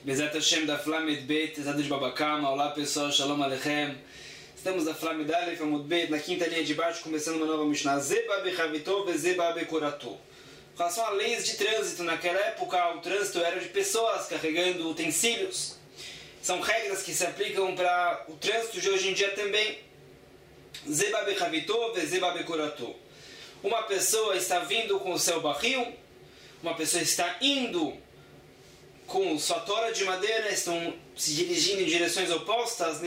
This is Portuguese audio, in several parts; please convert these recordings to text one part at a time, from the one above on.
Bezat Hashem da Flamed Bet, Zad de Babakama. Olá pessoal, Shalom Aleichem. Estamos na Flamed Aleph Amud Bet, na quinta linha de baixo, começando uma nova Mishnah. Zeba bechavito vezeba bekorato. Com relação a leis de trânsito, naquela época o trânsito era de pessoas carregando utensílios. São regras que se aplicam para o trânsito de hoje em dia também. Zeba bechavito vezeba bekorato. Uma pessoa está vindo com o seu barril, uma pessoa está indo com sua tora de madeira, estão se dirigindo em direções opostas.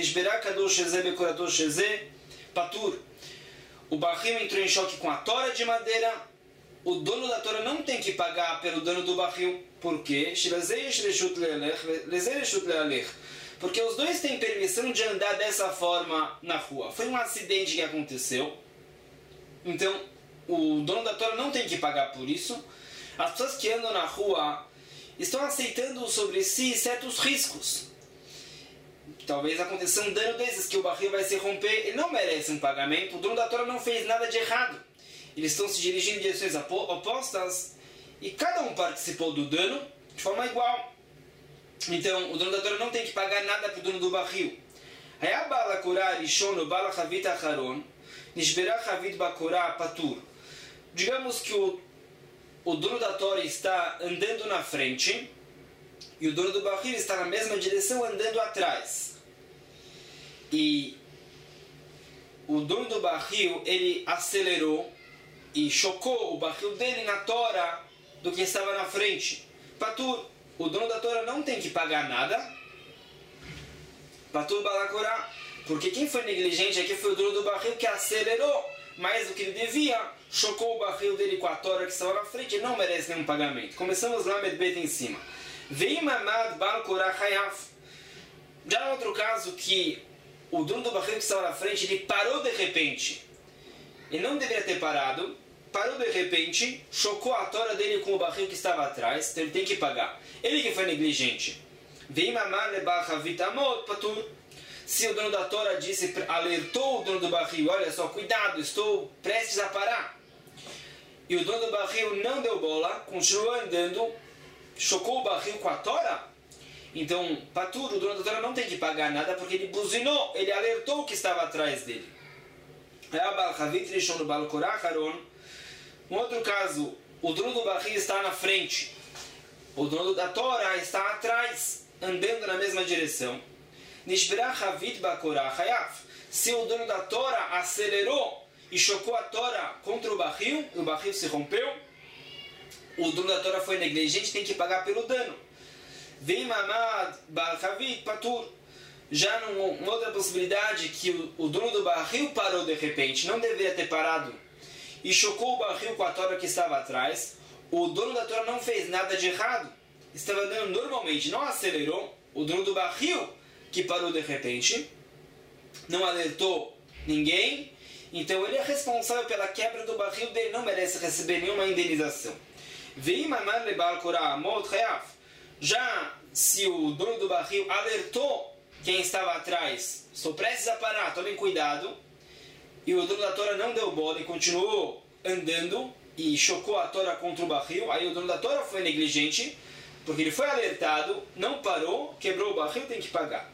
Patur. O barril entrou em choque com a tora de madeira. O dono da tora não tem que pagar pelo dano do barril. Por quê? Porque os dois têm permissão de andar dessa forma na rua. Foi um acidente que aconteceu. Então, o dono da tora não tem que pagar por isso. As pessoas que andam na rua estão aceitando sobre si certos riscos. Talvez aconteça um dano desses, que o barril vai se romper. Ele não merece um pagamento. O dono da tora não fez nada de errado. Eles estão se dirigindo em direções opostas e cada um participou do dano de forma igual. Então, o dono da tora não tem que pagar nada para o dono do barril. Digamos que o dono da tora está andando na frente e o dono do barril está na mesma direção andando atrás. E o dono do barril, ele acelerou e chocou o barril dele na tora do que estava na frente. Patur, o dono da tora não tem que pagar nada. Patur balakorá, porque quem foi negligente aqui foi o dono do barril que acelerou mais do que ele devia, chocou o barril dele com a tora que estava na frente, ele não merece nenhum pagamento. Começamos lá, Medbet em cima. Veimamad balakorá hayaf. Já no outro caso que o dono do barril que estava na frente, ele parou de repente. Ele não deveria ter parado, parou de repente, chocou a tora dele com o barril que estava atrás, então ele tem que pagar. Ele que foi negligente. Se o dono da tora disse, alertou o dono do barril, olha só, cuidado, estou prestes a parar. E o dono do barril não deu bola, continuou andando, chocou o barril com a tora. Então, Patur, o dono da tora não tem que pagar nada porque ele buzinou, ele alertou o que estava atrás dele. Um outro caso, o dono do barril está na frente, o dono da tora está atrás, andando na mesma direção. Se o dono da tora acelerou e chocou a tora contra o barril se rompeu, o dono da tora foi negligente, tem que pagar pelo dano. Já numa outra possibilidade, que o dono do barril parou de repente, não deveria ter parado, e chocou o barril com a tora que estava atrás, o dono da tora não fez nada de errado, estava andando normalmente, não acelerou. O dono do barril que parou de repente, não alertou ninguém, então ele é responsável pela quebra do barril dele, não merece receber nenhuma indenização. Já se o dono do barril alertou quem estava atrás, estou prestes a parar, tomem cuidado, e o dono da tora não deu bola e continuou andando e chocou a tora contra o barril, aí o dono da tora foi negligente, porque ele foi alertado, não parou, quebrou o barril, tem que pagar.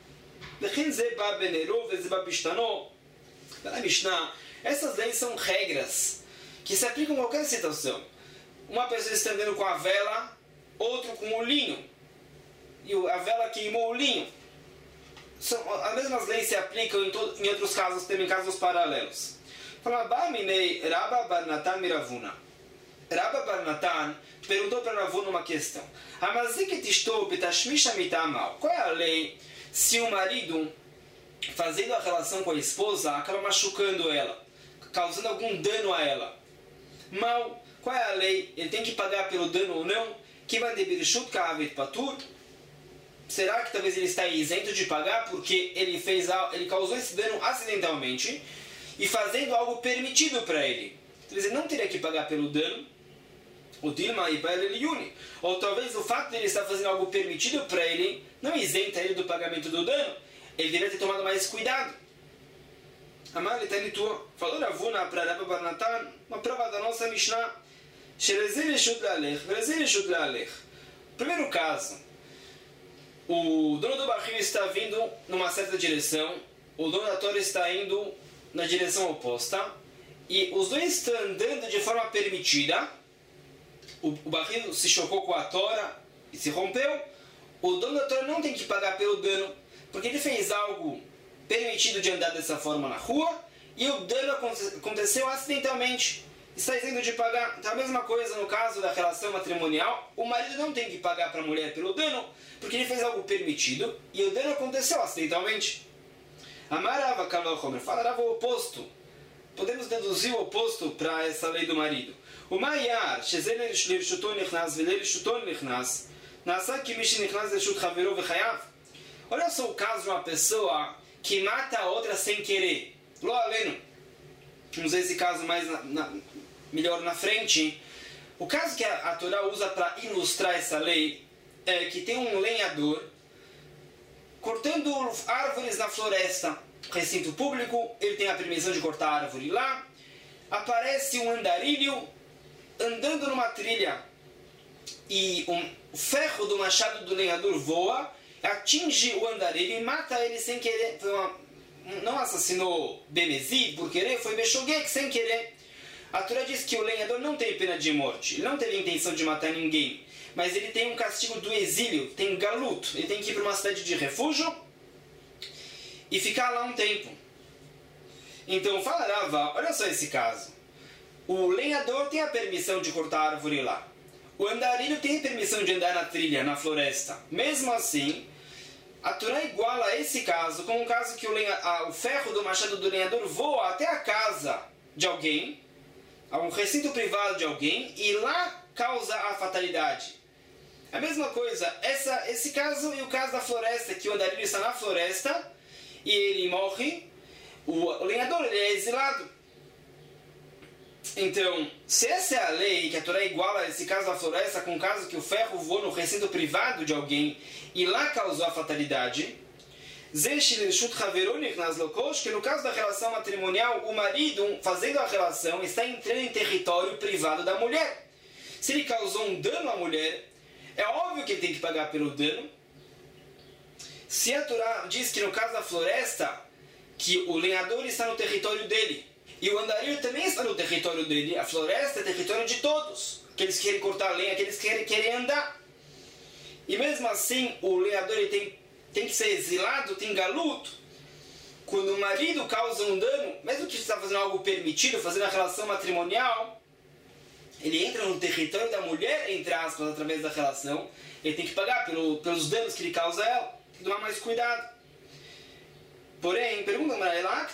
Na Mishnah, essas leis são regras que se aplicam em qualquer situação. Uma pessoa está andando com a vela, outro com o linho, e a vela queimou o linho. As mesmas leis se aplicam em outros casos, também casos paralelos. Fala, Rabba bar Natan miravuna. Rabba bar Natan perguntou para Ravuna uma questão. Qual é a lei se o marido, fazendo a relação com a esposa, acaba machucando ela, causando algum dano a ela? Mal, qual é a lei? Ele tem que pagar pelo dano ou não? Será que talvez ele está isento de pagar porque ele causou esse dano acidentalmente e fazendo algo permitido para ele? Então, ele não teria que pagar pelo dano. Ou talvez o fato de ele estar fazendo algo permitido para ele não isenta ele do pagamento do dano. Ele deveria ter tomado mais cuidado. Falou Ravuna para Rabba bar Natan, uma prova da nossa Mishnah. Primeiro caso, o dono do barril está vindo numa certa direção, o dono da tora está indo na direção oposta, e os dois estão andando de forma permitida. O barril se chocou com a tora e se rompeu. O dono da tora não tem que pagar pelo dano, porque ele fez algo permitido de andar dessa forma na rua, e o dano aconteceu acidentalmente. Está isento de pagar. Então a mesma coisa no caso da relação matrimonial, o marido não tem que pagar para a mulher pelo dano, porque ele fez algo permitido, e o dano aconteceu acidentalmente. Amarava Kalochomer, falarava o oposto. Podemos deduzir o oposto para essa lei do marido. O Mayar, Shezel Lirshuton Nichnas, Velel Lirshuton Nichnas, Nasa Kimish Nichnas Lirshut Chavero Vechayav. Olha só o caso de uma pessoa que mata a outra sem querer. Lo aleno. Vamos ver esse caso mais melhor na frente. O caso que a Torá usa para ilustrar essa lei é que tem um lenhador cortando árvores na floresta, recinto público, ele tem a permissão de cortar a árvore lá. Aparece um andarilho andando numa trilha e o ferro do machado do lenhador voa, atinge o andarilho e mata ele sem querer. Não assassinou Bemezi por querer, foi Beshogek sem querer. A Torá diz que o lenhador não tem pena de morte, ele não teve a intenção de matar ninguém, mas ele tem um castigo do exílio, tem galuto, ele tem que ir para uma cidade de refúgio e ficar lá um tempo. Então fala Rava, olha só esse caso. O lenhador tem a permissão de cortar a árvore lá. O andarilho tem a permissão de andar na trilha, na floresta. Mesmo assim, a Torá iguala esse caso com um caso que o ferro do machado do lenhador voa até a casa de alguém, a um recinto privado de alguém, e lá causa a fatalidade. A mesma coisa, esse caso e o caso da floresta, que o andarilho está na floresta e ele morre, o lenhador ele é exilado. Então, se essa é a lei, que a Torá iguala esse caso da floresta com o caso que o ferro voou no recinto privado de alguém e lá causou a fatalidade, que no caso da relação matrimonial, o marido, fazendo a relação, está entrando em território privado da mulher. Se ele causou um dano à mulher, é óbvio que ele tem que pagar pelo dano. Se a Torá diz que no caso da floresta, que o lenhador está no território dele, e o andarilho também está no território dele, a floresta é território de todos. Aqueles que querem cortar lenha, aqueles que querem andar. E mesmo assim, o lenhador ele tem que ser exilado, tem galuto. Quando o marido causa um dano, mesmo que está fazendo algo permitido, fazendo a relação matrimonial, ele entra no território da mulher, entre aspas, através da relação, ele tem que pagar pelos danos que ele causa a ela. Tem que tomar mais cuidado. Porém, pergunta para ela,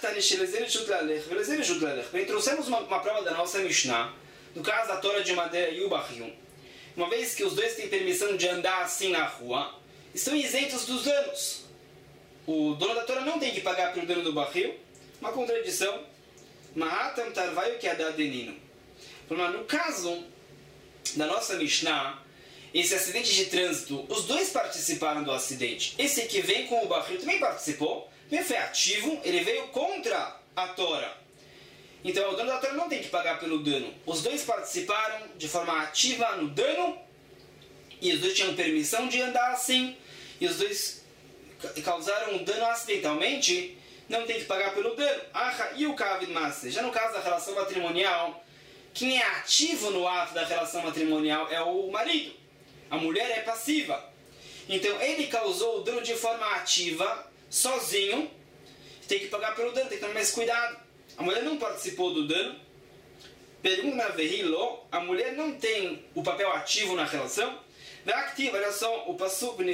trouxemos uma prova da nossa Mishnah, no caso da tora de madeira e o barril. Uma vez que os dois têm permissão de andar assim na rua, estão isentos dos danos. O dono da tora não tem que pagar pelo dano do barril, uma contradição. Mahatam tarvaio que adadenino. No caso da nossa Mishnah, esse acidente de trânsito, os dois participaram do acidente. Esse que vem com o barril também participou, ele foi ativo, ele veio contra a tora. Então o dono da tora não tem que pagar pelo dano. Os dois participaram de forma ativa no dano, e os dois tinham permissão de andar assim, e os dois causaram um dano acidentalmente, não tem que pagar pelo dano. E o Kavid Master, já no caso da relação matrimonial, quem é ativo no ato da relação matrimonial é o marido. A mulher é passiva. Então ele causou o dano de forma ativa, sozinho, tem que pagar pelo dano, tem que tomar mais cuidado. A mulher não participou do dano. Pergunta na Verilo, a mulher não tem o papel ativo na relação. Olha só, o Passup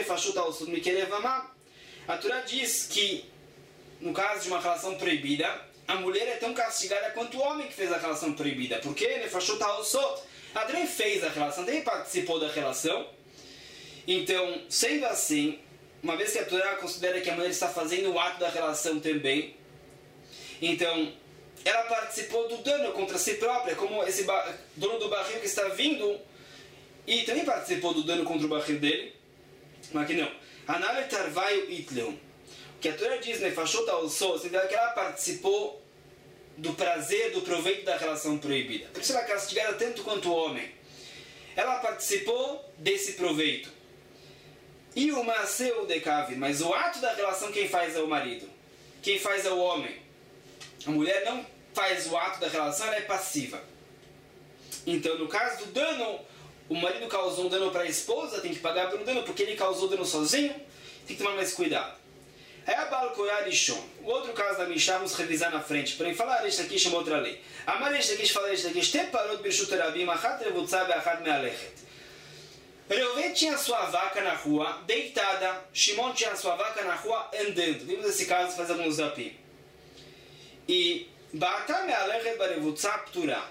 a Torá diz que, no caso de uma relação proibida, a mulher é tão castigada quanto o homem que fez a relação proibida. Porque ela também fez a relação, também participou da relação. Então, sendo assim, uma vez que a Torá considera que a mulher está fazendo o ato da relação também, então ela participou do dano contra si própria, como esse dono do barril que está vindo e também participou do dano contra o barril dele. Mas aqui não. Anale tarvaio itleu. O que a Torá diz, nefashot al-so, significa que ela participou do prazer, do proveito da relação proibida. Por isso ela é castigada tanto quanto o homem. Ela participou desse proveito. E o Maseu de Kavir, mas o ato da relação quem faz é o marido. Quem faz é o homem. A mulher não faz o ato da relação, ela é passiva. Então, no caso do dano, o marido causou um dano para a esposa, tem que pagar pelo dano, porque ele causou dano sozinho, tem que tomar mais cuidado. Aí a Baal Korah Rishon. O outro caso da Mishnah, vamos revisar na frente. Porém, falar Reish Lakish é uma outra lei. Amar Reish Lakish, fala Reish Lakish, te parot birshut rabim, achat revutzah be'achat me'alechet. Reuven tinha sua vaca na rua, deitada. Shimon tinha sua vaca na rua, andando. Vimos esse caso faz alguns rapim. E Ba'ata me'alechet barevutzah pturah.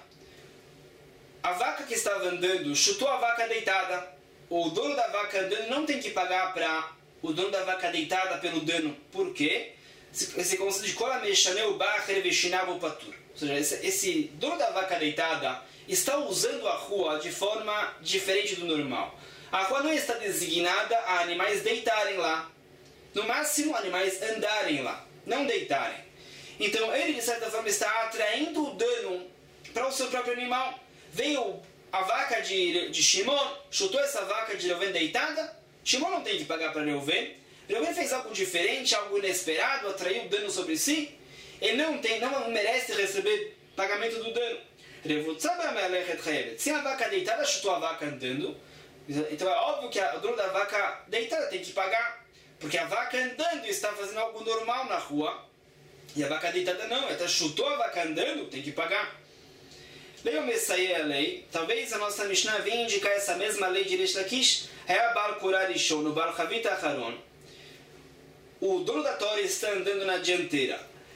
A vaca que estava andando chutou a vaca deitada. O dono da vaca andando não tem que pagar para o dono da vaca deitada pelo dano. Por quê? Esse conceito de Kol HaMeshaneh Ba'acher Veshinav Patur. Ou seja, esse dono da vaca deitada está usando a rua de forma diferente do normal. A rua não está designada a animais deitarem lá. No máximo, animais andarem lá, não deitarem. Então, ele, de certa forma, está atraindo o dano para o seu próprio animal. Veio a vaca de Shimon, chutou essa vaca de Reuven deitada. Shimon não tem que pagar para Reuven. Reuven fez algo diferente, algo inesperado, atraiu dano sobre si. Ele não merece receber pagamento do dano. Se a vaca deitada chutou a vaca andando, então é óbvio que o dono da vaca deitada tem que pagar. Porque a vaca andando está fazendo algo normal na rua. E a vaca deitada não, ela chutou a vaca andando, tem que pagar. Leio Messaí a lei. Talvez a nossa Mishnah venha indicar essa mesma lei de Reish Lakish. É a Baal Korah Rishon, no Baal Chavit Acharon. O dono da Torá está andando na dianteira.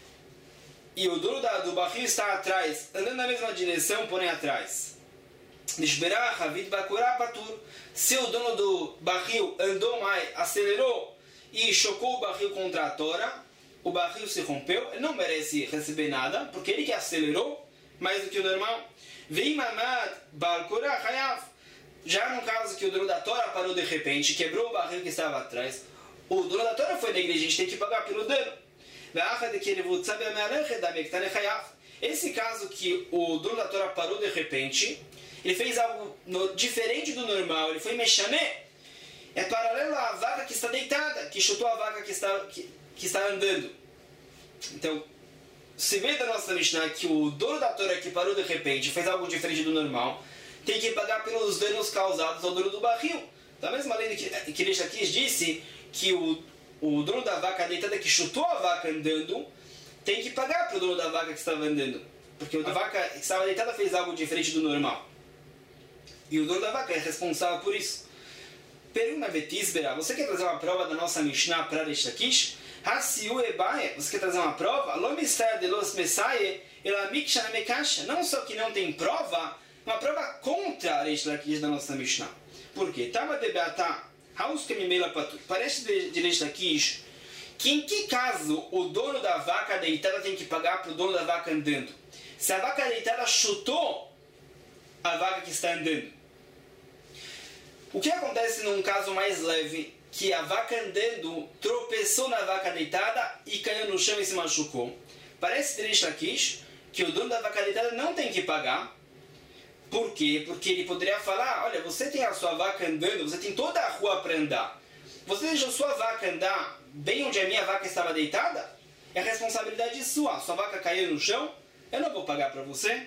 E o dono do barril está atrás, andando na mesma direção, porém atrás. Nishberah Chavit Bakorah Patur. Se o dono do barril andou mais, acelerou e chocou o barril contra a Torá, o barril se rompeu, ele não merece receber nada, porque ele que acelerou mais do que o normal. Veimamad Baal Korah Hayav. Já no caso que o dono da Torá parou de repente, quebrou o barril que estava atrás, o dono da Torá foi negligente, tem que pagar pelo dano. Esse caso que o dono da Torá parou de repente, ele fez algo diferente do normal, ele foi meshané, é paralelo à vaca que está deitada, que chutou a vaca que está andando. Então, se vê da nossa Mishnah que o dono da Torá que parou de repente fez algo diferente do normal, tem que pagar pelos danos causados ao dono do barril. Da mesma lei que Reish Lakish disse que o dono da vaca deitada que chutou a vaca andando tem que pagar para o dono da vaca que estava andando. Porque a vaca que estava deitada fez algo diferente do normal. E o dono da vaca é responsável por isso. Pergunta Betisbera, você quer trazer uma prova da nossa Mishnah para Reish Lakish? Você quer trazer uma prova? Não só que não tem prova, uma prova contra a Reish Lakish da nossa Mishnah. Por quê? Parece de Reish Lakish que em que caso o dono da vaca deitada tem que pagar para o dono da vaca andando? Se a vaca deitada chutou a vaca que está andando. O que acontece num caso mais leve? Que a vaca andando tropeçou na vaca deitada e caiu no chão e se machucou. Parece de Reish Lakish que o dono da vaca deitada não tem que pagar. Por quê? Porque ele poderia falar, olha, você tem a sua vaca andando, você tem toda a rua para andar. Você deixou sua vaca andar bem onde a minha vaca estava deitada? É responsabilidade sua. Sua vaca caiu no chão, eu não vou pagar para você.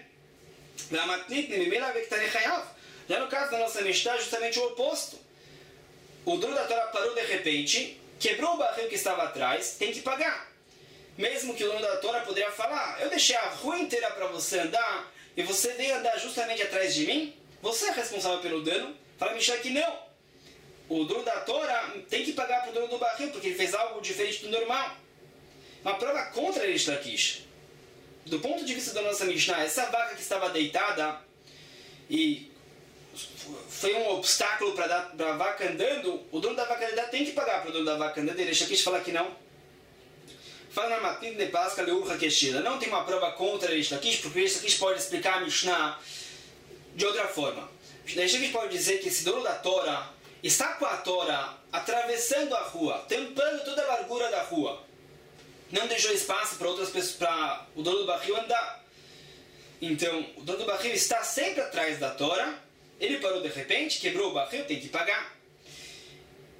Já no caso da nossa Mishnah, é justamente o oposto. O dono da Torá parou de repente, quebrou o barril que estava atrás, tem que pagar. Mesmo que o dono da Torá poderia falar, eu deixei a rua inteira para você andar, e você veio andar justamente atrás de mim? Você é responsável pelo dano? Fala Mishnah que não. O dono da Torá tem que pagar para o dono do barril, porque ele fez algo diferente do normal. Uma prova contra Reish Lakish. Do ponto de vista da nossa Mishnah, essa vaca que estava deitada e foi um obstáculo para a vaca andando, o dono da vaca deitada tem que pagar para o dono da vaca andando, e Reish Lakish fala que não. Fala na Matin de Pasca Leurra Keshila. Não tem uma prova contra Reish Lakish, porque Reish Lakish pode explicar a Mishnah de outra forma. Reish Lakish pode dizer que esse dono da Torá está com a Torá atravessando a rua, tampando toda a largura da rua. Não deixou espaço para outras pessoas, para o dono do barril andar. Então, o dono do barril está sempre atrás da Torá. Ele parou de repente, quebrou o barril, tem que pagar.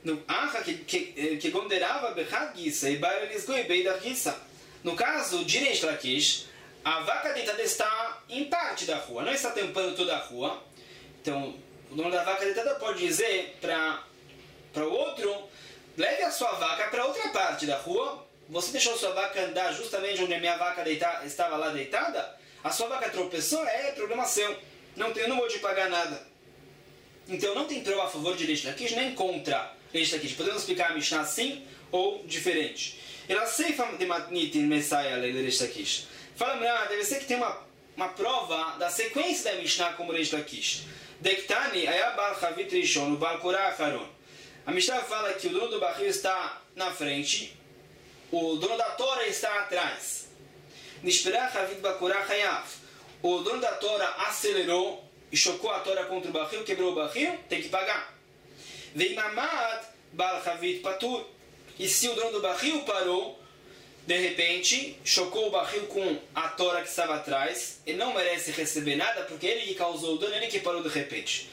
No caso de Reish Lakish, a vaca deitada está em parte da rua, não está tampando toda a rua. Então, o dono da vaca deitada pode dizer para o outro: leve a sua vaca para outra parte da rua. Você deixou sua vaca andar justamente onde a minha vaca estava lá deitada? A sua vaca tropeçou? É problema seu. Eu não vou te pagar nada. Então, não tem prova a favor de Reish Lakish nem contra Reish Lakish. Podemos explicar a Mishnah assim ou diferente. Ela seifa de matnit in Messiah le Reish Lakish. Fala, deve ser que tem uma prova da sequência da Mishnah como Reish Lakish. Dektani aya bar chavit rishon u bar korah acharon. A Mishnah fala que o dono do barril está na frente, o dono da tora está atrás. Nishperah chavit bar korah hayav. O dono da tora acelerou e chocou a tora contra o barril, quebrou o barril, tem que pagar. Veimamad bar chavit patur. E se o dono do barril parou, de repente, chocou o barril com a tora que estava atrás, ele não merece receber nada, porque ele que causou o dano, ele que parou de repente.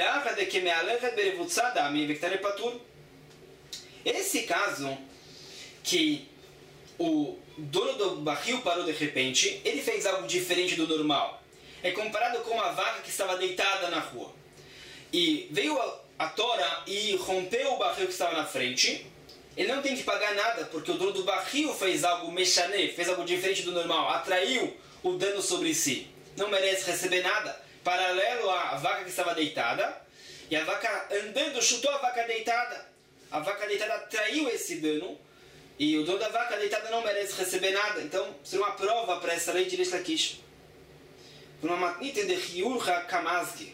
Esse caso, que o dono do barril parou de repente, ele fez algo diferente do normal. É comparado com uma vaca que estava deitada na rua. E veio a tora e rompeu o barril que estava na frente. Ele não tem que pagar nada, porque o dono do barril fez algo mechané, fez algo diferente do normal, atraiu o dano sobre si. Não merece receber nada. Paralelo à vaca que estava deitada, e a vaca andando chutou a vaca deitada. A vaca deitada atraiu esse dano, e o dono da vaca deitada não merece receber nada. Então, seria uma prova para essa lei de Reish Lakish. Uma matnite de Hiurcha Kamazki.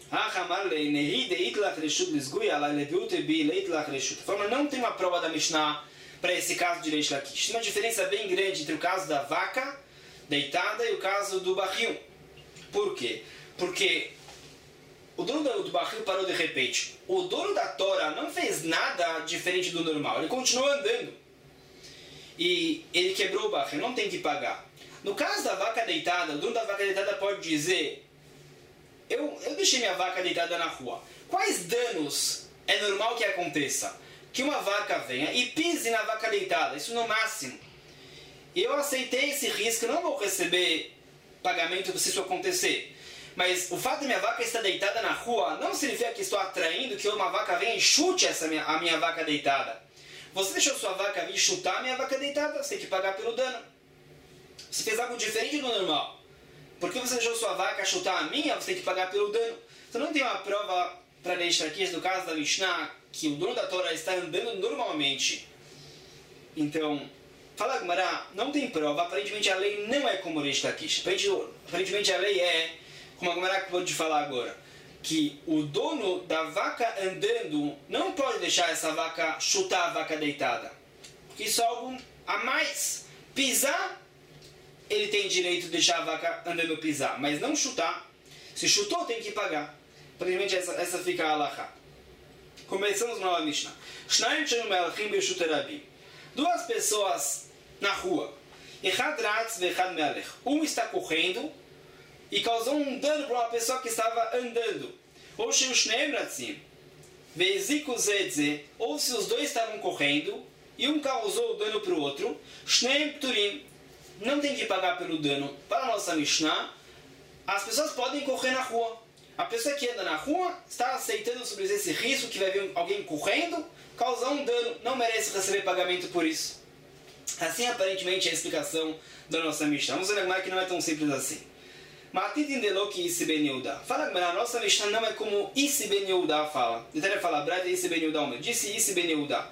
Não tem uma prova da Mishnah para esse caso de Reish Lakish. Tem uma diferença bem grande entre o caso da vaca deitada e o caso do barril. Por quê? Porque o dono do barril parou de repente. O dono da tora não fez nada diferente do normal. Ele continuou andando. E ele quebrou o barril. Não tem que pagar. No caso da vaca deitada, o dono da vaca deitada pode dizer: Eu deixei minha vaca deitada na rua. Quais danos é normal que aconteça? Que uma vaca venha e pise na vaca deitada. Isso no máximo. Eu aceitei esse risco. Eu não vou receber pagamento se isso acontecer. Mas o fato de minha vaca estar deitada na rua não significa que estou atraindo que uma vaca venha e chute a minha vaca deitada. Você deixou sua vaca vir chutar a minha vaca deitada. Você tem que pagar pelo dano. Você fez algo diferente do normal. Porque você deixou sua vaca chutar a minha, você tem que pagar pelo dano. Você não tem uma prova para Reish Lakish no caso da Mishnah que o dono da Torá está andando normalmente. Então, fala Gemara, não tem prova. Aparentemente a lei não é como Reish Lakish. Aparentemente a lei é, como a Gemara acabou de falar agora, que o dono da vaca andando não pode deixar essa vaca chutar a vaca deitada. Porque isso é algo a mais. Pisar, ele tem direito de deixar a vaca andando pisar, mas não chutar. Se chutou, tem que pagar. Aparentemente essa fica a halakha. Começamos nova Mishnah. Duas pessoas na rua. Um está correndo e causou um dano para uma pessoa que estava andando. Ou se os dois estavam correndo e um causou o dano para o outro, não tem que pagar pelo dano. Para a nossa Mishnah, as pessoas podem correr na rua. A pessoa que anda na rua está aceitando sobre esse risco que vai vir alguém correndo, causar um dano, não merece receber pagamento por isso. Assim, aparentemente, é a explicação da nossa Mishnah. Vamos ver que não é tão simples assim. Fala que a nossa Mishnah não é como Isi Ben Yehuda fala. Ele fala, Brad Isi Ben Yehuda. Disse Isi Ben Yehuda.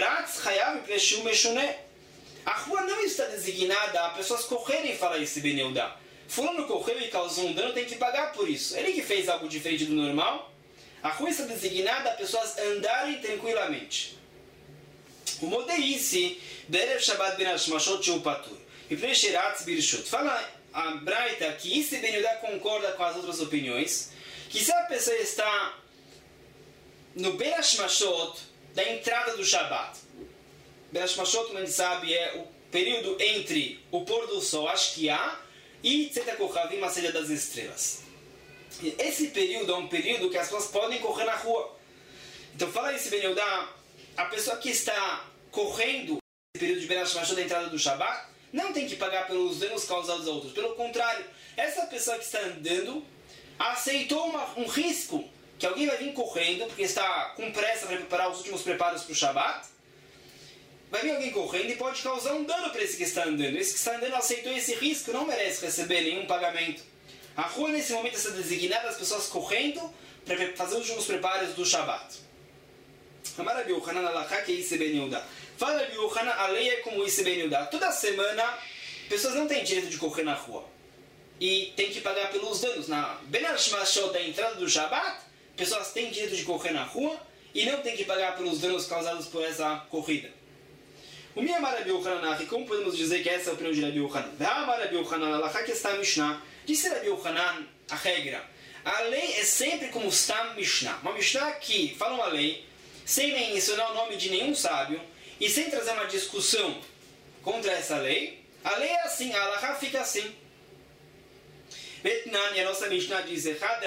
A rua não está designada a pessoas correrem e falar Isi Ben Yehuda. Fulano correu e causou um dano, tem que pagar por isso. Ele que fez algo diferente do normal. A rua está designada a pessoas andarem tranquilamente. O Modeisi, Berev Shabbat Ben Hashmashot Sheu Patur. E Presheratz Birshut. Fala a Braita que Isi Ben Yehuda concorda com as outras opiniões. Que se a pessoa está no Ben Hashmashot, da entrada do Shabbat. Ben Hashmashot, como a gente sabe, é o período entre o pôr do sol, Ashkiah, e Tzeta Kochavim, a saída das estrelas. Esse período é um período que as pessoas podem correr na rua. Então fala esse Ben Yehuda, a pessoa que está correndo no período de Ben Hashmashot da entrada do Shabat não tem que pagar pelos danos causados a outros. Pelo contrário, essa pessoa que está andando aceitou um risco que alguém vai vir correndo, porque está com pressa para preparar os últimos preparos para o Shabat. Vai vir alguém correndo e pode causar um dano para esse que está andando. Esse que está andando aceitou esse risco, não merece receber nenhum pagamento. A rua nesse momento está designada as pessoas correndo para fazer os últimos preparos do Shabat. Amar Rabi Yochanan alachá que Isi ben Yehuda. Fala Rabi Yochanan, a lei é como Isi ben Yehuda. Toda semana, pessoas não têm direito de correr na rua. E tem que pagar pelos danos. Na Ben Hashmashot da entrada do Shabat, pessoas têm direito de correr na rua e não tem que pagar pelos danos causados por essa corrida. O meu Amar Rabi Yochanan, como podemos dizer que essa é a opinião de Rabi Yochanan? Amar Rabi Yochanan alachá que está Mishnah. Disse Rabi Yochanan, a regra. A lei é sempre como está Mishnah. Uma Mishnah que fala uma lei sem mencionar o nome de nenhum sábio e sem trazer uma discussão contra essa lei. A lei é assim, a halakha fica assim. Betnan, e a nossa Mishnah diz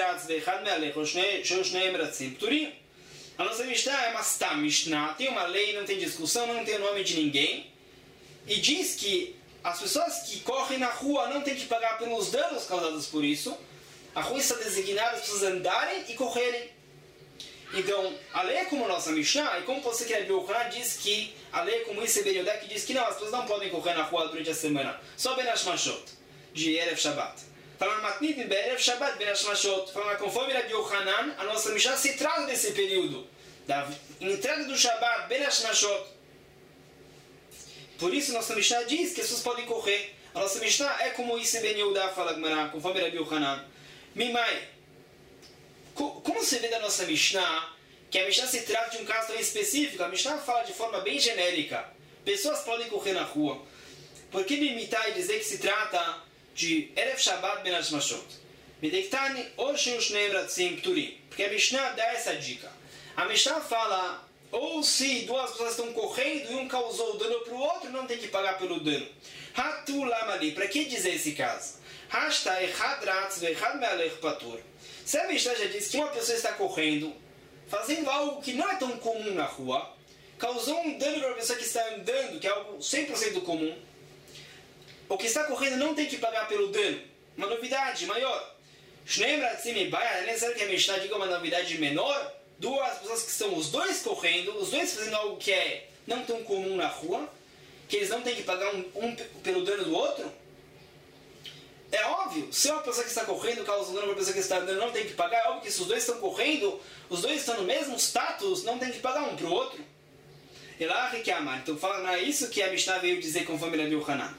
a nossa Mishnah é uma Stam Mishnah, tem uma lei, não tem discussão, não tem o nome de ninguém, e diz que as pessoas que correm na rua não têm que pagar pelos danos causados por isso. A rua está designada as pessoas andarem e correrem. Então, a lei é como a nossa Mishnah, e como você quer ver, o Yochanan diz que a lei é como Isi ben Yehuda, que diz que não, as pessoas não podem correr na rua durante a semana, só Ben Hashmashot, de Erev Shabbat. Falando Matnit, Erev Shabbat, Ben Hashmashot. Falando conforme Rabi Yochanan, a nossa Mishnah se trata desse período, da entrada do Shabbat, Ben Hashmashot. Por isso, a nossa Mishnah diz que as pessoas podem correr. A nossa Mishnah é como Isi ben Yehuda, fala Gemara, conforme Rabi Yochanan. Mimai, como se vê da nossa Mishnah, que a Mishnah se trata de um caso tão específico, a Mishnah fala de forma bem genérica. Pessoas podem correr na rua. Por que me imitar e dizer que se trata de Erev Shabbat Ben Hashmashot? Medektani Oshin Ushneim Ratzim Pturim. Porque a Mishnah dá essa dica. A Mishnah fala, ou se duas pessoas estão correndo e um causou dano para o outro, não tem que pagar pelo dano. Hatu Lamali. Para que dizer esse caso? Hashta Echad Ratz Ve'echad Me'alech Patur. Se a Mishnah já diz que uma pessoa está correndo, fazendo algo que não é tão comum na rua, causou um dano para a pessoa que está andando, que é algo 100% comum, o que está correndo não tem que pagar pelo dano. Uma novidade maior. É necessário que a Mishnah diga uma novidade menor. Duas pessoas que estão os dois correndo, os dois fazendo algo que é não tão comum na rua, que eles não têm que pagar um pelo dano do outro. É óbvio, se uma pessoa que está correndo causa dano para uma pessoa que está andando não tem que pagar, é óbvio que se os dois estão correndo, os dois estão no mesmo status, não tem que pagar um para o outro. Então fala, não é isso que a Mishnah veio dizer conforme Rabi Yochanan.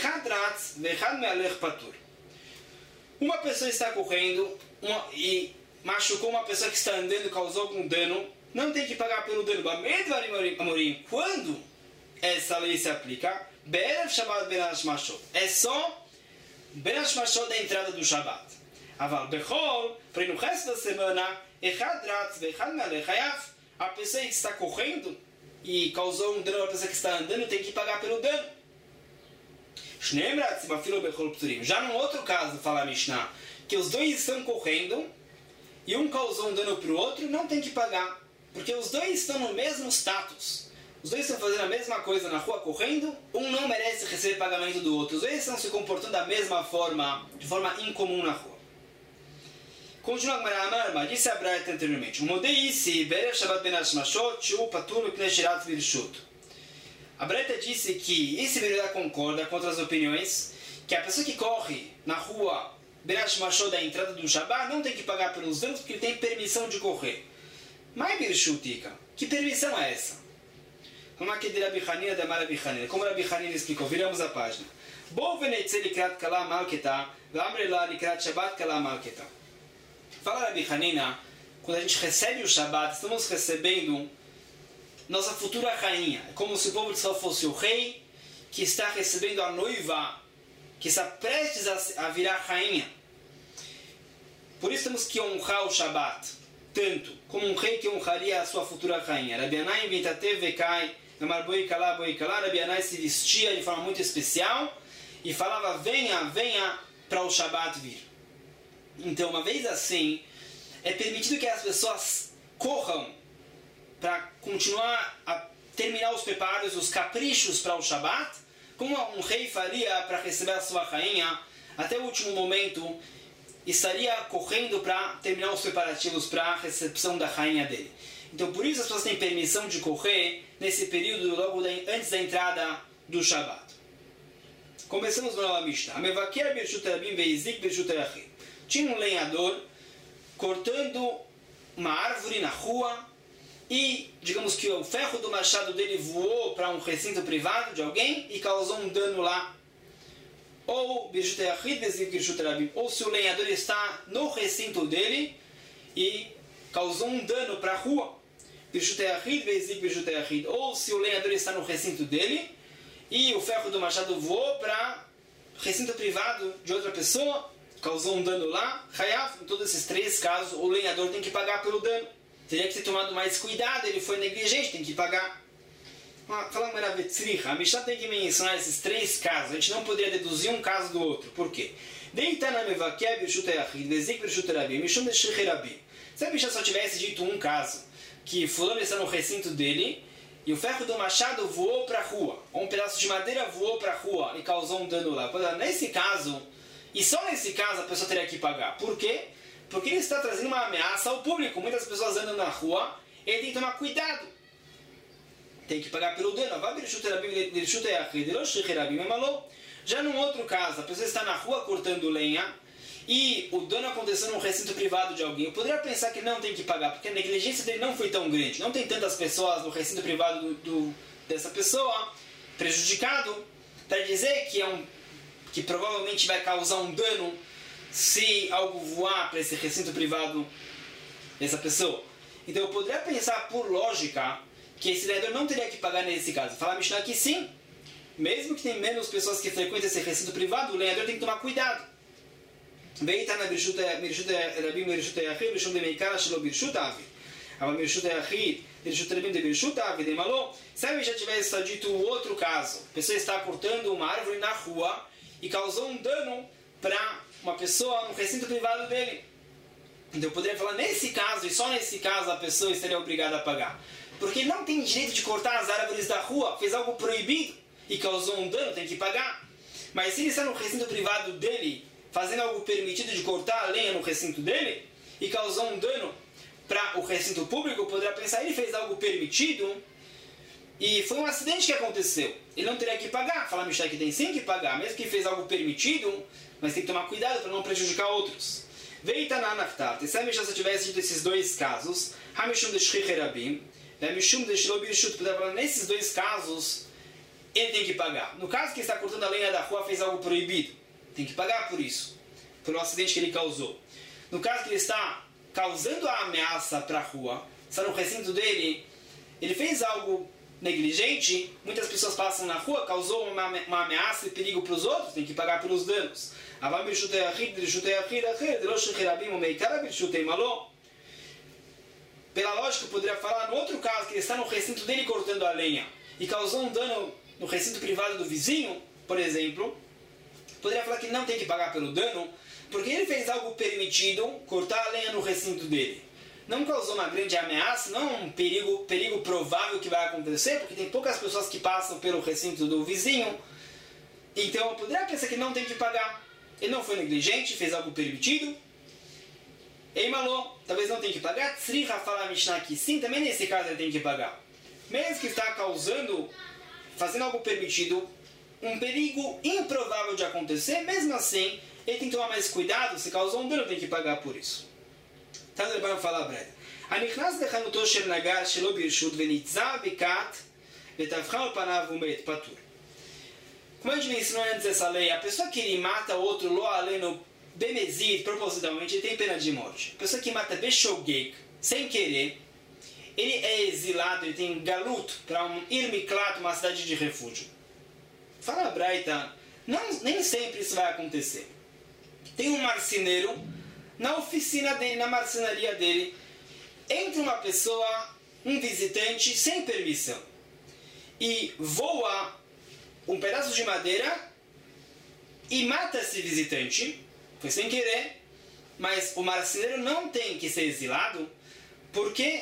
Uma pessoa está correndo e machucou uma pessoa que está andando e causou algum dano, não tem que pagar pelo dano. Quando essa lei se aplica? É só Ben Hashmashot da entrada do Shabat. Aval Bechol, porém no resto da semana, a pessoa que está correndo e causou um dano à pessoa que está andando tem que pagar pelo dano. Já num outro caso, fala a Mishnah, que os dois estão correndo e um causou um dano para o outro, não tem que pagar, porque os dois estão no mesmo status. Os dois estão fazendo a mesma coisa na rua correndo, um não merece receber pagamento do outro. Os dois estão se comportando da mesma forma, de forma incomum na rua. Continua a Gemara, disse a Braita anteriormente. A Braita disse que esse Berurá concorda com outras opiniões, que a pessoa que corre na rua Ben Hashmashot da entrada do Shabbat não tem que pagar pelos danos porque ele tem permissão de correr. Mas Birshutika, que permissão é essa? Como Rabi Hanina explicou, viramos a página. Fala Rabi Hanina, quando a gente recebe o Shabbat, estamos recebendo nossa futura rainha. É como se o povo de Israel fosse o rei que está recebendo a noiva, que está prestes a virar rainha. Por isso temos que honrar o Shabbat, tanto como um rei que honraria a sua futura rainha. Rabi Anai Vintatev Vekai, Boi Kalá, Rabi Anai se vestia de forma muito especial e falava, venha para o Shabbat vir. Então, uma vez assim, é permitido que as pessoas corram para continuar a terminar os preparos, os caprichos para o Shabat, como um rei faria para receber a sua rainha, até o último momento estaria correndo para terminar os preparativos para a recepção da rainha dele. Então por isso as pessoas têm permissão de correr nesse período logo antes da entrada do Shabat. Começamos no nova Mishnah. Tinha um lenhador cortando uma árvore na rua e, digamos que o ferro do machado dele voou para um recinto privado de alguém e causou um dano lá. Ou se o lenhador está no recinto dele e causou um dano para a rua. Ou se o lenhador está no recinto dele e o ferro do machado voou para recinto privado de outra pessoa, causou um dano lá, Hayav, em todos esses três casos, o lenhador tem que pagar pelo dano. Teria que ter tomado mais cuidado, ele foi negligente, tem que pagar. Falando a Mishnah tem que mencionar esses três casos. A gente não poderia deduzir um caso do outro. Por quê? Se a Mishnah só tivesse dito um caso, que fulano está no recinto dele e o ferro do machado voou para a rua, ou um pedaço de madeira voou para a rua e causou um dano lá. Nesse caso, e só nesse caso a pessoa teria que pagar. Por quê? Porque ele está trazendo uma ameaça ao público. Muitas pessoas andam na rua, ele tem que tomar cuidado. Tem que pagar pelo dano. Já num outro caso, a pessoa está na rua cortando lenha e o dano aconteceu num recinto privado de alguém. Eu poderia pensar que não tem que pagar, porque a negligência dele não foi tão grande. Não tem tantas pessoas no recinto privado dessa pessoa prejudicado para dizer que provavelmente vai causar um dano se algo voar para esse recinto privado dessa pessoa. Então eu poderia pensar por lógica que esse lenhador não teria que pagar nesse caso. Fala a Mishnah que sim, mesmo que tem menos pessoas que frequentam esse recinto privado, o lenhador tem que tomar cuidado. Se a Mishnah tivesse dito o outro caso, a pessoa está cortando uma árvore na rua e causou um dano para uma pessoa no recinto privado dele. Então eu poderia falar nesse caso, e só nesse caso a pessoa estaria obrigada a pagar. Porque ele não tem direito de cortar as árvores da rua, fez algo proibido e causou um dano, tem que pagar. Mas se ele está no recinto privado dele, fazendo algo permitido de cortar a lenha no recinto dele, e causou um dano para o recinto público, poderia pensar, ele fez algo permitido e foi um acidente que aconteceu. Ele não teria que pagar. Fala Mishnah que tem sim que pagar, mesmo que fez algo permitido, mas tem que tomar cuidado para não prejudicar outros. Veitana naftat. Se a Mishnah só tivesse dito esses dois casos, Hamishum de Shchich Rabim, Hamishum de Shlo Birshut, nesses dois casos, ele tem que pagar. No caso que está cortando a lenha da rua, fez algo proibido, tem que pagar por isso, pelo acidente que ele causou. No caso que ele está causando a ameaça para a rua, está no recinto dele, ele fez algo negligente, muitas pessoas passam na rua, causou uma ameaça e perigo para os outros, tem que pagar pelos danos. Pela lógica, eu poderia falar no outro caso, que ele está no recinto dele cortando a lenha e causou um dano no recinto privado do vizinho, por exemplo, poderia falar que não tem que pagar pelo dano, porque ele fez algo permitido, cortar a lenha no recinto dele. Não causou uma grande ameaça, não um perigo provável que vai acontecer, porque tem poucas pessoas que passam pelo recinto do vizinho. Então eu poderia pensar que não tem que pagar. Ele não foi negligente, fez algo permitido. Eimalô, talvez não tenha que pagar. Tzricha fala a Mishnah que sim, também nesse caso ele tem que pagar. Mesmo que está fazendo algo permitido, um perigo improvável de acontecer, mesmo assim, ele tem que tomar mais cuidado, se causou um dano, tem que pagar por isso. Então ele vai falar breve. הנכנס לחנותו של נגר שלא ברשות ונצא בכת וטבחה על פניו ומת פטור. Como a gente mencionou antes dessa lei, a pessoa que ele mata outro lo aleno bemezid, propositalmente, ele tem pena de morte. A pessoa que mata beshogeg, sem querer, ele é exilado, ele tem galuto para um irmiklat, uma cidade de refúgio. Fala a Braita, nem sempre isso vai acontecer. Tem um marceneiro na oficina dele, na marcenaria dele, entra uma pessoa, um visitante, sem permissão, e voa um pedaço de madeira e mata esse visitante, foi sem querer, mas o marceneiro não tem que ser exilado, porque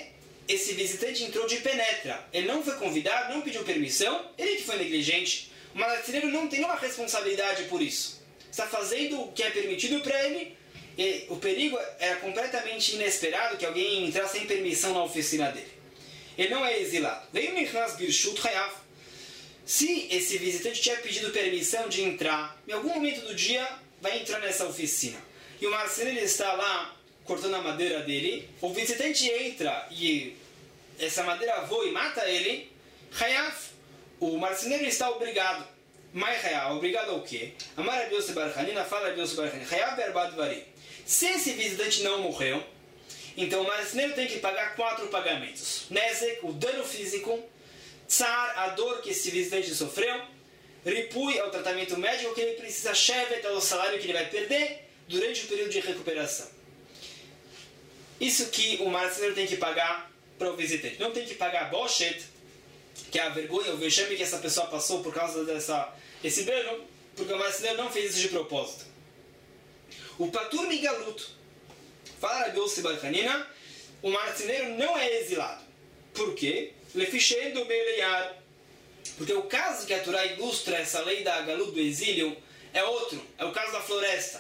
esse visitante entrou de penetra. Ele não foi convidado, não pediu permissão, ele que foi negligente. O marceneiro não tem nenhuma responsabilidade por isso. Está fazendo o que é permitido para ele. E o perigo era completamente inesperado que alguém entrasse sem permissão na oficina dele. Ele não é exilado. Veio Nichnas Birshut Hayav. Se esse visitante tinha pedido permissão de entrar, em algum momento do dia vai entrar nessa oficina. E o marceneiro está lá cortando a madeira dele. O visitante entra e essa madeira voa e mata ele. Hayav. O marceneiro está obrigado. Mas Hayav, obrigado ao quê? Amar Rabi Yossi bar Hanina, fala Rabi Yossi bar Hanina. Hayav berbad varim. Se esse visitante não morreu, então o marceneiro tem que pagar 4 pagamentos. Nezek, o dano físico. Tsar, a dor que esse visitante sofreu. Ripui, é o tratamento médico que ele precisa. Shevet, é o salário que ele vai perder durante o período de recuperação. Isso que o marceneiro tem que pagar para o visitante. Não tem que pagar boshet, que é a vergonha, o vexame que essa pessoa passou por causa desse dano, porque o marceneiro não fez isso de propósito. O patur migalut, fala Rabi Yossi bar Hanina, o marceneiro não é exilado. Por quê? Lefichendo beleiar. Porque o caso que a Torá ilustra essa lei da galut do exílio é outro, é o caso da floresta.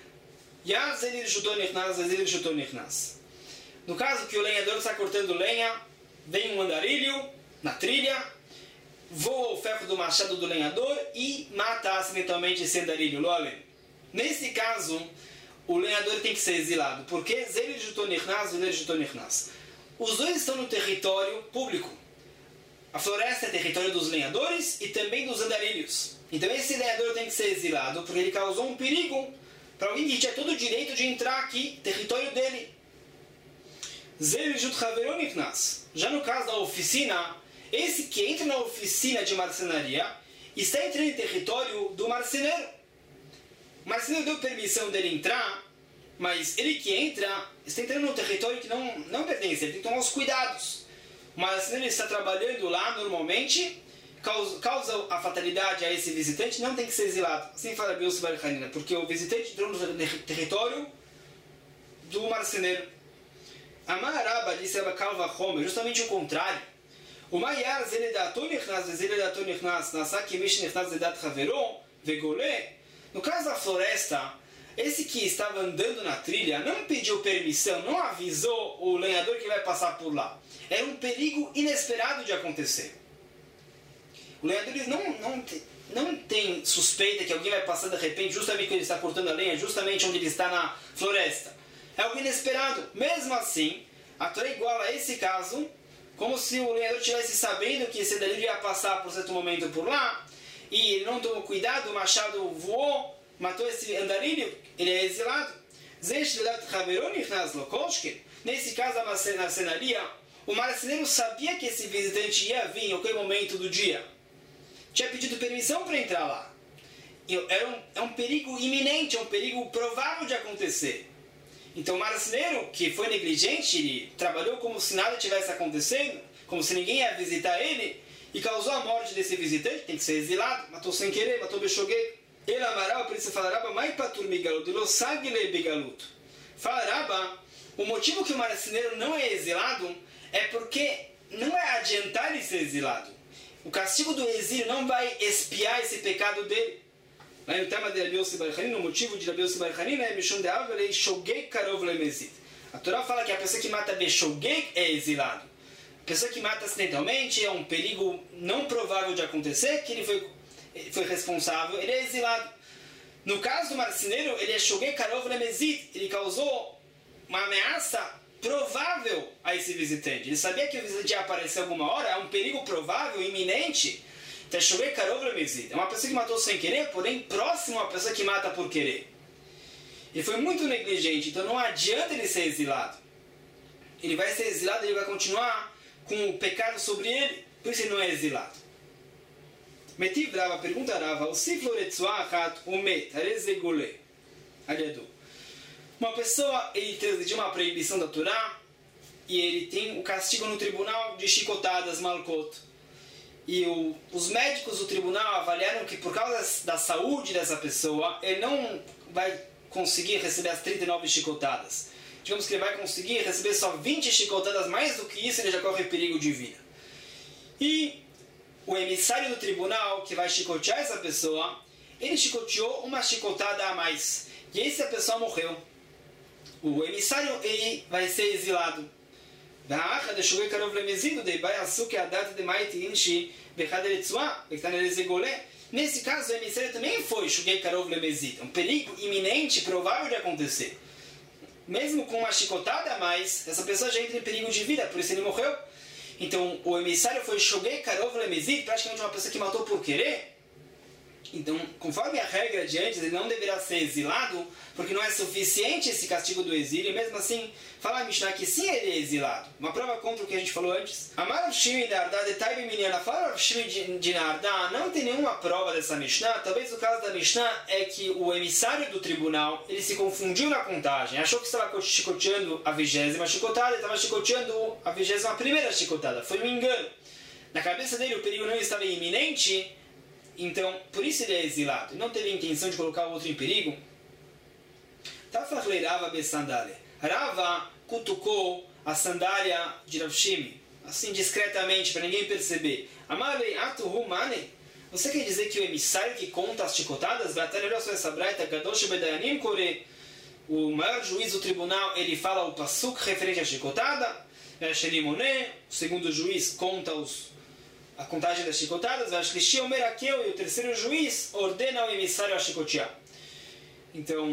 No caso que o lenhador está cortando lenha, vem um andarilho na trilha, voa o ferro do machado do lenhador e mata acidentalmente esse andarilho. Nesse caso, o lenhador tem que ser exilado. Porque os dois estão no território público. A floresta é território dos lenhadores e também dos andarilhos. Então esse lenhador tem que ser exilado porque ele causou um perigo para alguém que tinha todo o direito de entrar aqui, território dele. Já no caso da oficina, esse que entra na oficina de marcenaria está entrando em território do marceneiro. O marceneiro deu permissão dele entrar, mas ele que entra está entrando num território que não pertence, ele tem que tomar os cuidados. O marceneiro está trabalhando lá normalmente, causa a fatalidade a esse visitante, não tem que ser exilado. Assim fala Rabi Yossi bar Hanina, porque o visitante entrou no território do marceneiro. Amar Rabba disse Rabba Kalva Homer, justamente o contrário. O Maiar Zeledaton Nichnas, Zeledaton Nichnas, Nasaki Mish Nichnas Zedat Haveron, Vegolé. No caso da floresta, esse que estava andando na trilha não pediu permissão, não avisou o lenhador que vai passar por lá. Era um perigo inesperado de acontecer. O lenhador não tem suspeita que alguém vai passar de repente, justamente quando ele está cortando a lenha, justamente onde ele está na floresta. É algo inesperado. Mesmo assim, a Torá iguala esse caso, como se o lenhador estivesse sabendo que esse andarilho ia passar por certo momento por lá, e ele não tomou cuidado, o machado voou, matou esse andarilho, ele é exilado. Nesse caso, a marcenaria, o marceneiro sabia que esse visitante ia vir em qualquer momento do dia. Tinha pedido permissão para entrar lá. É um perigo iminente, é um perigo provável de acontecer. Então o marceneiro, que foi negligente, ele trabalhou como se nada tivesse acontecendo, como se ninguém ia visitar ele, e causou a morte desse visitante, tem que ser exilado, matou sem querer, matou Beshoguei. Ele amaral, por isso fala Rabba, mai patur migalut, lo sagle begalut. Fala Rabba, o motivo que o marceneiro não é exilado é porque não é adiantar ele ser exilado. O castigo do exílio não vai expiar esse pecado dele. Lá no tema de Rabi Yossi bar Hanina, o motivo de Rabi Yossi bar Hanina é Mishum de Avelei Shogeg Karov Lemezid. A Torá fala que a pessoa que mata Beshogeg é exilado. A pessoa que mata acidentalmente é um perigo não provável de acontecer, que ele foi responsável, ele é exilado. No caso do marceneiro, ele é Shogeg Karov Lemezid. Ele causou uma ameaça provável a esse visitante. Ele sabia que o visitante ia aparecer alguma hora, é um perigo provável, iminente. É uma pessoa que matou sem querer, porém próximo a uma pessoa que mata por querer. Ele foi muito negligente, então não adianta ele ser exilado. Ele vai ser exilado, ele vai continuar com o pecado sobre ele, por isso ele não é exilado. Metiv Rava, pergunta Rava, o Sifloretsuachat Umet, Arezegole, Aliadu. Uma pessoa, ele transgrediu uma proibição da Torá, e ele tem o castigo no tribunal de chicotadas, malcot. E os médicos do tribunal avaliaram que por causa da saúde dessa pessoa, ele não vai conseguir receber as 39 chicotadas. digamos que ele vai conseguir receber só 20 chicotadas, mais do que isso ele já corre perigo de vida. E o emissário do tribunal que vai chicotear essa pessoa, ele chicoteou uma chicotada a mais. E aí, se a pessoa morreu, o emissário ele vai ser exilado. Nesse caso, o emissário também foi Shugei Karov Lemezid. É um perigo iminente, provável de acontecer. Mesmo com uma chicotada a mais, essa pessoa já entra em perigo de vida, por isso ele morreu. Então, o emissário foi Shogei Karov Lemezid, praticamente uma pessoa que matou por querer. Então, conforme a regra de antes, ele não deverá ser exilado, porque não é suficiente esse castigo do exílio, e mesmo assim, fala a Mishnah que sim, ele é exilado. Uma prova contra o que a gente falou antes. Amar Rav Shimi de Nardá, detalhe menina, fala Rav Shimi de Nardá, não tem nenhuma prova dessa Mishnah. Talvez o caso da Mishnah é que o emissário do tribunal, ele se confundiu na contagem, achou que estava chicoteando a 20ª chicotada, ele estava chicoteando a 21ª chicotada. Foi um engano. Na cabeça dele, o perigo não estava iminente, então, por isso ele é exilado. E não teve a intenção de colocar o outro em perigo. Tafachlei Rava besandália. Rava cutucou a sandália de Rav Shimi, assim discretamente, para ninguém perceber. Amalei atuhu mane. Você quer dizer que o emissário que conta as chicotadas, o maior juiz do tribunal, ele fala o pasuk referente à chicotada, o segundo juiz conta a contagem das chicotadas, e o terceiro juiz ordena ao emissário a chicotear. Então,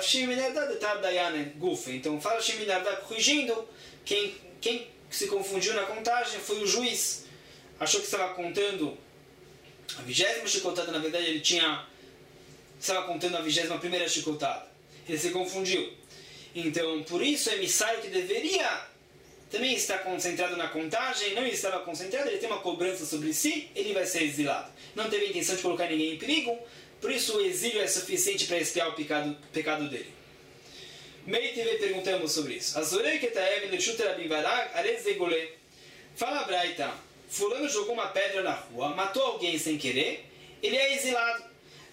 então fala Shimi Nardá corrigindo, quem se confundiu na contagem foi o juiz. Achou que estava contando a 20ª chicotada, na verdade ele estava contando a 21ª chicotada. Ele se confundiu. Então, por isso o emissário que deveria também está concentrado na contagem, não estava concentrado, ele tem uma cobrança sobre si, ele vai ser exilado. Não teve a intenção de colocar ninguém em perigo, por isso o exílio é suficiente para expiar o pecado dele. Meio TV perguntamos sobre isso. Fala a Braita, fulano jogou uma pedra na rua, matou alguém sem querer, ele é exilado.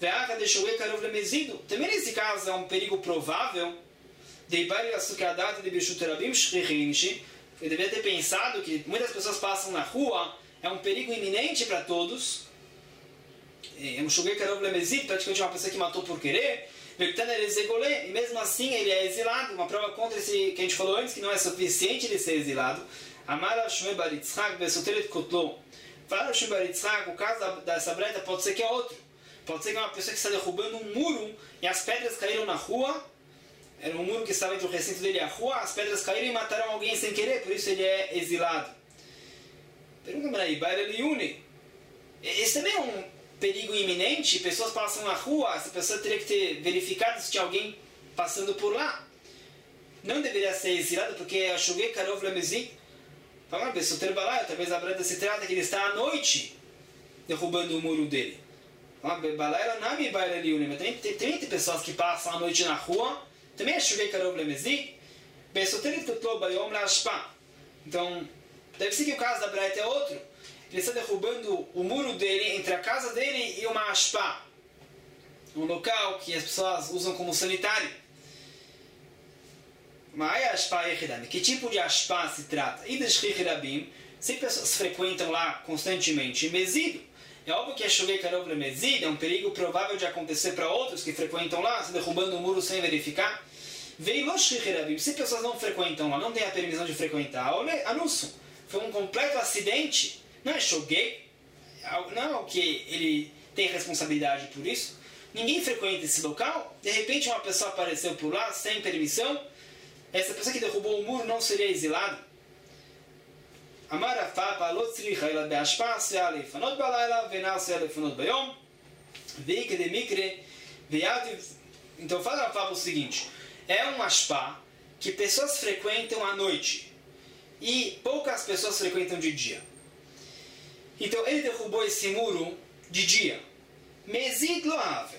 Também nesse caso é um perigo provável. Eu deveria ter pensado que muitas pessoas passam na rua, é um perigo iminente para todos. É um Shogei Karov Lemezid, praticamente uma pessoa que matou por querer. E mesmo assim ele é exilado. Uma prova contra esse que a gente falou antes, que não é suficiente ele ser exilado. Amar Shmuel bar Yitzchak Besoteret Kotlo. Fala Shmuel bar Yitzchak, o caso dessa breta pode ser que é outro. Pode ser que é uma pessoa que está derrubando um muro e as pedras caíram na rua. Era um muro que estava entre o recinto dele e a rua, as pedras caíram e mataram alguém sem querer, por isso ele é exilado. Pergunta-me aí, Baile Liune. Esse também é um perigo iminente, pessoas passam na rua, essa pessoa teria que ter verificado se tinha alguém passando por lá. Não deveria ser exilado, porque é Shogei Karov Lemezid. Fala, pessoa ter balaio, talvez a branda se trata que ele está à noite derrubando o muro dele. Balaio não é Baile Liune, mas tem pessoas que passam à noite na rua, também é Shogei Karov Lemezid. Besoteret Kotlo Bayom Lashpa. Então, deve ser que o caso da Braita é outro. Ele está derrubando o muro dele, entre a casa dele e uma ashpa. Um local que as pessoas usam como sanitário. Mas que tipo de ashpa se trata? Se pessoas frequentam lá constantemente, Mezido. É óbvio que é Shogei Karov Lemezid, é um perigo provável de acontecer para outros que frequentam lá, se derrubando o muro sem verificar. Se pessoas não frequentam lá, não têm a permissão de frequentar, anúncio. Foi um completo acidente, não é Shogei, não é que ele tem responsabilidade por isso. Ninguém frequenta esse local, de repente uma pessoa apareceu por lá sem permissão, essa pessoa que derrubou o muro não seria exilada. Então fala a fala o seguinte, é um ashpa que pessoas frequentam à noite e poucas pessoas frequentam de dia. Então ele derrubou esse muro de dia. Mezid lo have.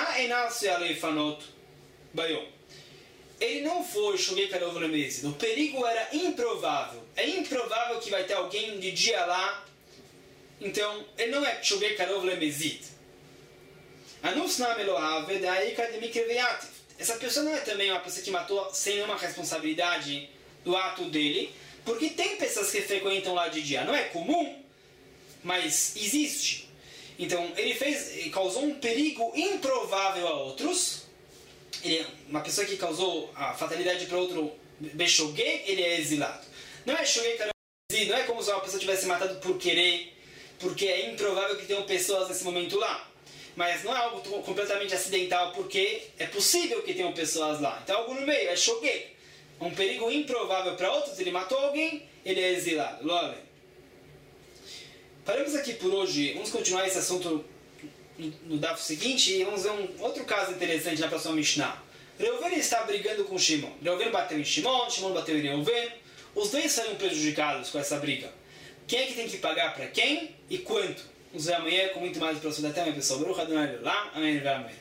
Ele não foi Shogei Karov Lemezid. O perigo era improvável. É improvável que vai ter alguém de dia lá. Então, ele não é Shogei Karov Lemezid. essa pessoa não é também uma pessoa que matou sem nenhuma responsabilidade do ato dele, porque tem pessoas que frequentam lá de dia. Não é comum, mas existe. Então, ele causou um perigo improvável a outros. Ele é uma pessoa que causou a fatalidade para outro Beshogeg, ele é exilado. Não é Shogeg, não é como se uma pessoa tivesse matado por querer, porque é improvável que tenham pessoas nesse momento lá. Mas não é algo completamente acidental, porque é possível que tenham pessoas lá. Então, algo no meio, é Shogeg. Um perigo improvável para outros, ele matou alguém, ele é exilado. Logo. Paramos aqui por hoje. Vamos continuar esse assunto no DAF seguinte e vamos ver um outro caso interessante na próxima Mishnah. Reuven está brigando com Shimon. Reuven bateu em Shimon, Shimon bateu em Reuven. Os dois saíram prejudicados com essa briga. Quem é que tem que pagar para quem e quanto? Vamos ver amanhã com muito mais próximo da tema, pessoal. Baruch Adonai Leolam. Amém.